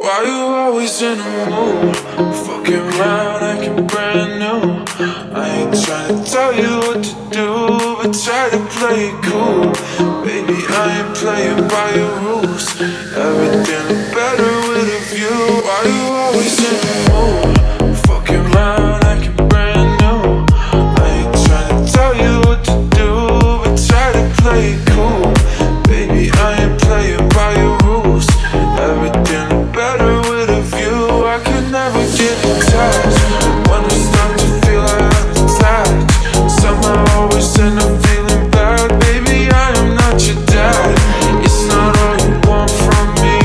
Why you always in the mood? Fucking around acting brand new. I ain't tryna tell you what to do, but try to play it cool. Baby, I ain't playing by your rules. Everything look better with a view. Why you always in the mood? Fucking around acting brand new. I ain't tryna tell you what to do, but try to play it cool. Baby, I ain't playing by your rules. Everything look better with a view. I could never get attached when I start to feel like I'm attached. Somehow always end up feeling bad. Baby, I am not your dad. It's not all you want from me.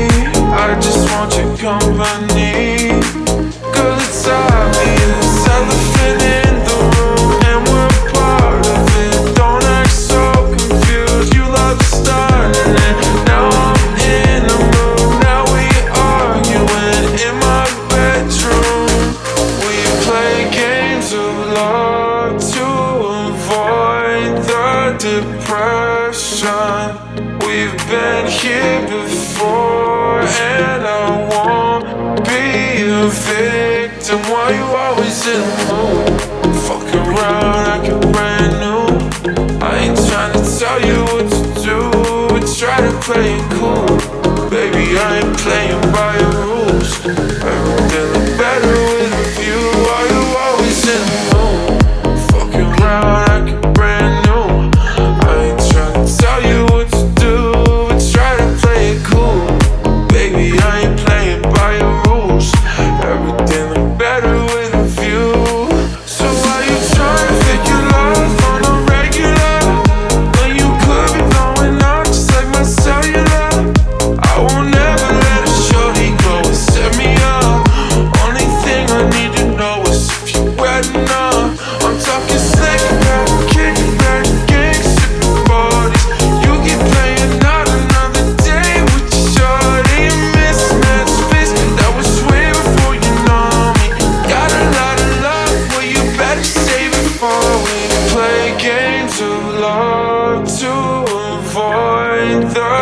I just want your company. Girl, it's obvious, elephant in the room, and we're a part of it. Don't act so confused. You love starting it. Now I'm in the mood. Now we arguing in my bedroom. We play games of love to avoid the depression. We've been here before, and I won't be a victim. Why you always in the mood? Fuck around like you're brand new. I ain't tryna tell you what to do, but try to play it cool. Baby, I ain't playing by your rules. Everything look better with a view. Why you always in the mood? Fucking around like you're brand new. I ain't tryna tell you what to do, but try to play it cool. Baby, I ain't playing by your rules. Everything look better with a view. So why you trying to fake your love on a regular, when you could be blowing up just like my cellular? I won't ever let a shorty go and set me up. Only thing I need to know is if you're wet enough. I'm talking slick back, kicking back, gang sipping bodies. You keep playing out another day with your shorty. A mismatched face that was way before you know me. Got a lot of love, well you better save it for we play games of love to avoid the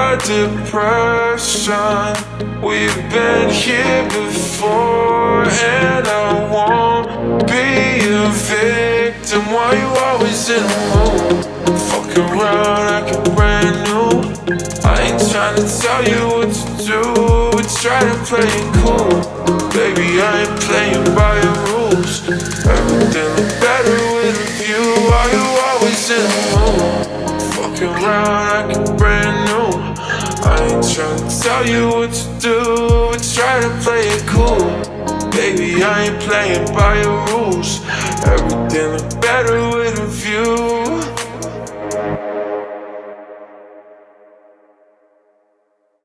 depression. We've been here before, and I won't be a victim. Why you always in the mood? Fucking around like you're brand new. I ain't tryna tell you what to do, but try to play it cool. Baby, I ain't playing by your rules. Everything look better with a view. Why you always in the mood? Fucking around like you're brand new. I ain't tryna tell you what to do, but try to play it cool. Baby, I ain't playing by your rules.